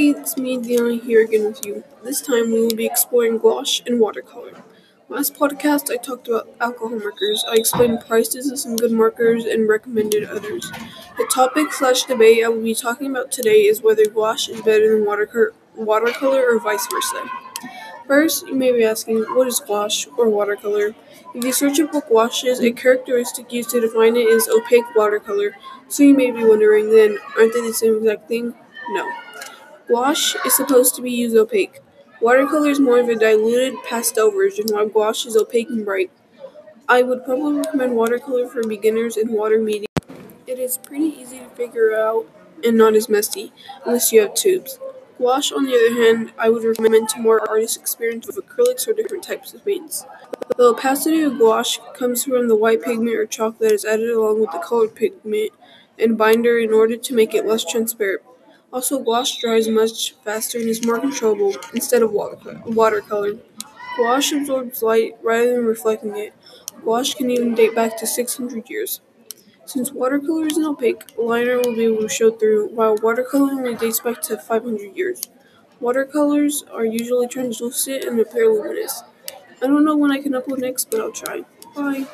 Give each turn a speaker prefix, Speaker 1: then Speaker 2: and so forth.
Speaker 1: it's me, Diana, here again with you. This time we will be exploring gouache and watercolor. Last podcast I talked about alcohol markers. I explained prices of some good markers and recommended others. The topic/debate I will be talking about today is whether gouache is better than watercolor or vice versa. First, you may be asking, what is gouache or watercolor? If you search up what gouache is, a characteristic used to define it is opaque watercolor. So you may be wondering then, aren't they the same exact thing? No. Gouache is supposed to be used opaque. Watercolor is more of a diluted pastel version, while gouache is opaque and bright. I would probably recommend watercolor for beginners and water medium. It is pretty easy to figure out and not as messy, unless you have tubes. Gouache, on the other hand, I would recommend to more artists experienced with acrylics or different types of paints. The opacity of gouache comes from the white pigment or chalk that is added along with the colored pigment and binder in order to make it less transparent. Also, gouache dries much faster and is more controllable instead of watercolor. Gouache absorbs light rather than reflecting it. Gouache can even date back to 600 years. Since watercolor is an opaque, a liner will be able to show through, while watercolor only dates back to 500 years. Watercolors are usually translucent and appear luminous. I don't know when I can upload next, but I'll try. Bye.